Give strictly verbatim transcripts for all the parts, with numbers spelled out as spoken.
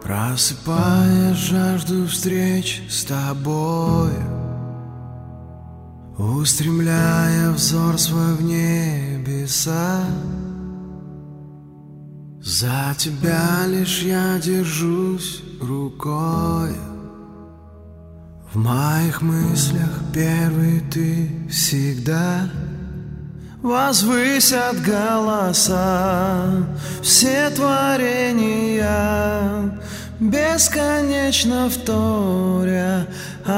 Просыпая жажду встреч с тобою, устремляя взор свой в небеса. За тебя лишь я держусь рукой. В моих мыслях первый ты всегда. Возвысят голоса все творения, бесконечно вторя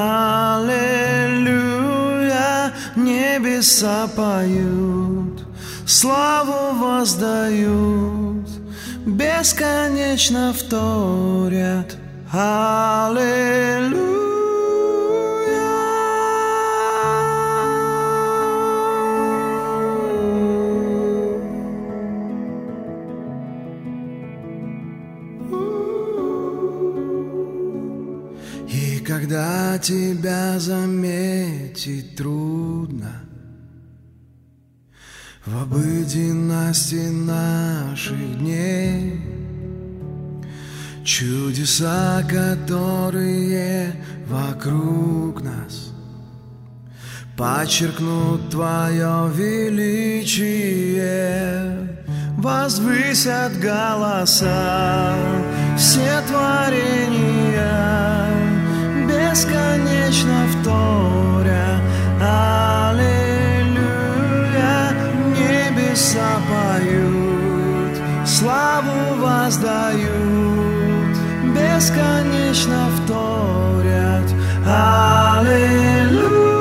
аллилуйя. Небеса поют, славу воздают, бесконечно вторят аллилуйя. И когда тебя заметить трудно в обыденности наших дней, чудеса, которые вокруг нас подчеркнут твое величие. Возвысят голоса все творения, бесконечно вторя аллилуйя. Небеса поют, славу воздают, бесконечно вторят аллилуйя.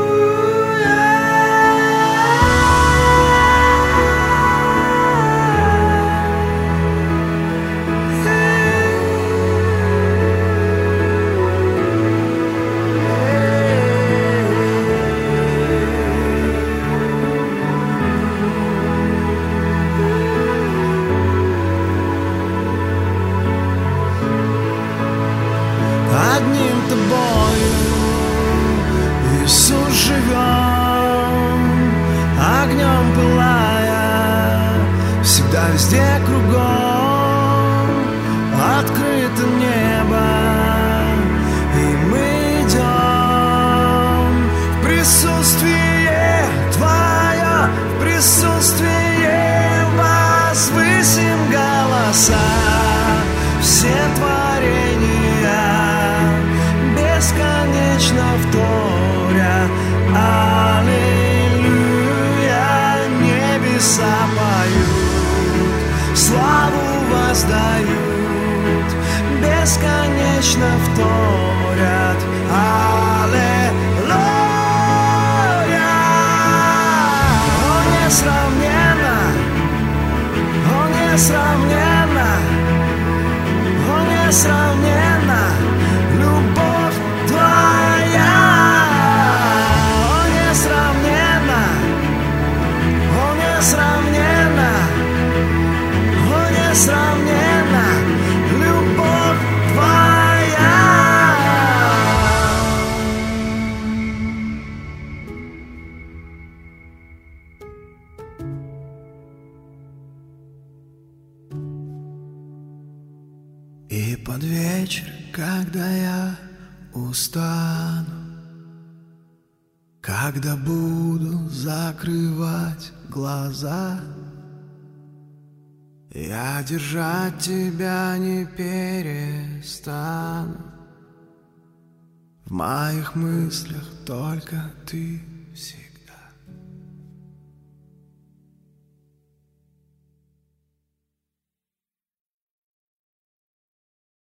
Одним тобою, Иисус, живем, огнем пылая, всегда везде кругом открыто небо, и мы идем в присутствие Твое, в присутствие возвысим голоса все творения, бесконечно вторя аллилуйя. Небеса поют, славу воздают, бесконечно вторят аллилуйя. О, несравненно, о, несравненно, о, несравненно любовь Твоя. О, несравненно, о, несравненно, о, несравненно любовь Твоя. И под вечер, когда я устану, когда буду закрывать глаза, я держать тебя не перестану. В моих мыслях только ты всегда.